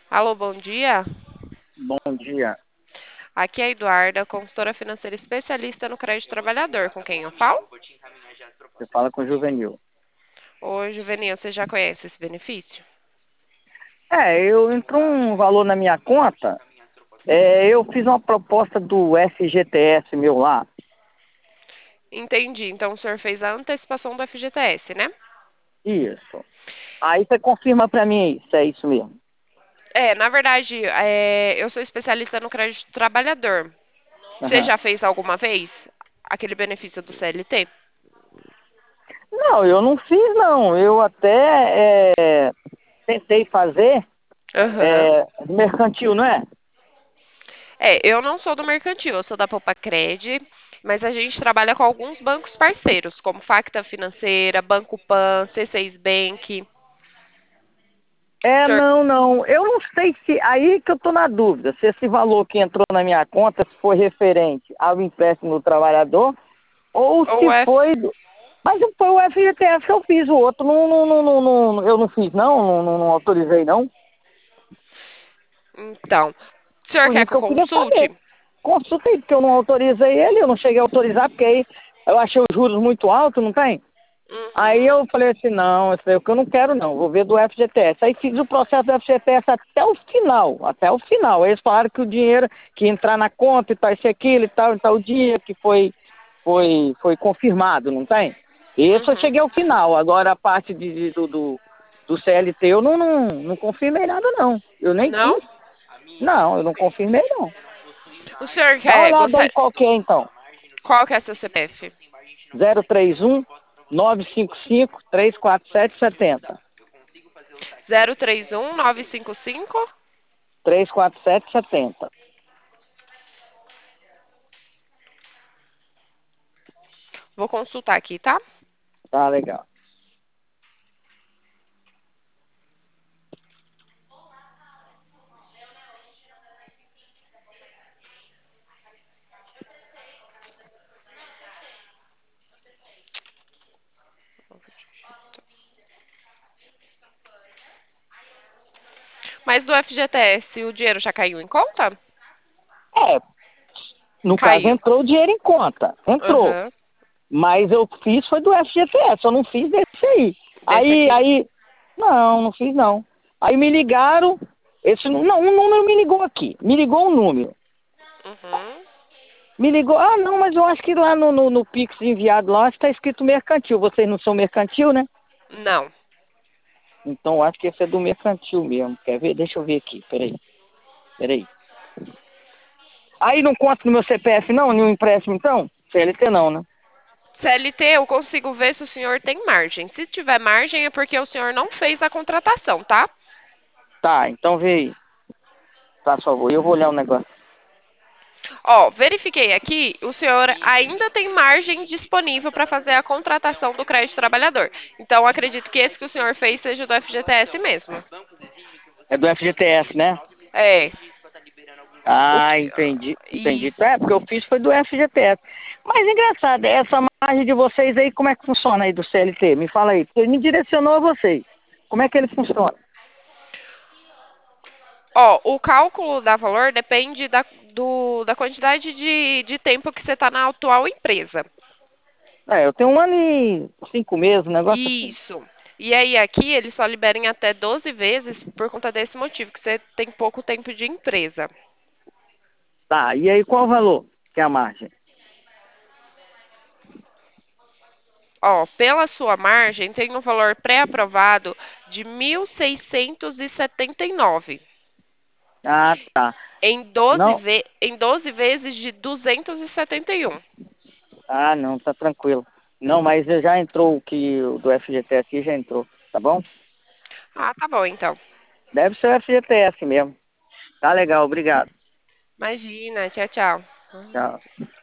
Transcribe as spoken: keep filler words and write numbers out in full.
Alô, bom dia. Bom dia. Aqui é a Eduarda, consultora financeira especialista no crédito trabalhador. Com quem eu falo? Você fala com o Juvenil. Ô, Juveninho, você já conhece esse benefício? É, eu entrou um valor na minha conta. É, eu fiz uma proposta do F G T S meu lá. Entendi. Então o senhor fez a antecipação do F G T S, né? Isso. Aí você confirma pra mim aí se é isso mesmo. É, na verdade, é, eu sou especialista no crédito trabalhador. Você Aham. já fez alguma vez aquele benefício do C L T? Não, eu não fiz não. Eu até é, tentei fazer Aham. é, mercantil, não é? É, eu não sou do mercantil, eu sou da Popacred, mas a gente trabalha com alguns bancos parceiros, como Facta Financeira, Banco Pan, C seis Bank. É, Senhor, não, não. Eu não sei se. Aí que eu tô na dúvida. Se esse valor que entrou na minha conta se foi referente ao empréstimo do trabalhador ou ou se é. foi. do- Mas foi o F G T S que eu fiz, o outro não, não, não, não, não- eu não fiz, não, não, não, não autorizei, não. Então, o senhor Por quer isso que que eu eu queria saber. consulte? Consultei, porque eu não autorizei ele, eu não cheguei a autorizar, porque aí eu achei os juros muito altos, não tem? Aí Uhum, eu falei assim, não, isso aí é o que eu não quero não, vou ver do F G T S. Aí fiz o processo do F G T S até o final, até o final. Aí eles falaram que o dinheiro que ia entrar na conta e tal, isso e aquilo e tal, e tal dia que foi, foi, foi confirmado, não tem? Isso eu uhum. cheguei ao final. Agora a parte de, de- do, do, do C L T eu não, não, não confirmei nada não. Eu nem Não? quis. Não, eu não confirmei não. O senhor Dá uma quer. olhada aí Gosta... qual que é então. Qual que é seu C P F? zero três um nove cinco cinco três quatro sete sete zero. Zero três um nove cinco cinco. três quatro sete sete zero. Vou consultar aqui, tá? Tá legal. Mas do F G T S, o dinheiro já caiu em conta? É, no caso Caiu. entrou o dinheiro em conta. Entrou. Aham. Mas eu fiz foi do F G T S, eu não fiz desse aí. Desse Aí, aqui não. aí, não, não fiz não. Aí me ligaram, esse, nu- não, um número me ligou aqui. Me ligou um número. Uhum. Me ligou, ah não, mas eu acho que lá no, no, no Pix enviado lá está escrito mercantil. Vocês não são mercantil, né? Não. Então eu acho que esse é do mercantil mesmo. Quer ver? Deixa eu ver aqui, peraí, peraí. Aí não conta no meu C P F não, nenhum empréstimo então? C L T não, né? C L T, eu consigo ver se o senhor tem margem. Se tiver margem, é porque o senhor não fez a contratação, tá? Tá, então vê aí. Faz favor, eu vou olhar o negócio. Ó, verifiquei aqui, o senhor ainda tem margem disponível para fazer a contratação do crédito trabalhador. Então, acredito que esse que o senhor fez seja do F G T S mesmo. É do F G T S, né? É. O Ah, que... entendi, entendi. Isso. É, porque eu fiz foi do F G T S. Mas engraçado, essa margem de vocês aí, como é que funciona aí do C L T? Me fala aí, porque ele me direcionou a vocês. Como é que ele funciona? Ó, o cálculo da valor depende da, do, da quantidade de, de tempo que você está na atual empresa. É, eu tenho um ano e cinco meses, um negócio assim. Isso. E aí aqui eles só liberam em até doze vezes por conta desse motivo, que você tem pouco tempo de empresa. Tá, e aí qual o valor que é a margem? Ó, pela sua margem, tem um valor pré-aprovado de mil seiscentos e setenta e nove Ah, tá. em doze Não, ve em doze vezes de duzentos e setenta e um. ah, não, tá tranquilo. Não, mas já entrou o que o do F G T S aqui já entrou, tá bom? Ah, tá bom então. Deve ser o F G T S mesmo. Tá legal, obrigado. Imagina, tchau, tchau. Tchau.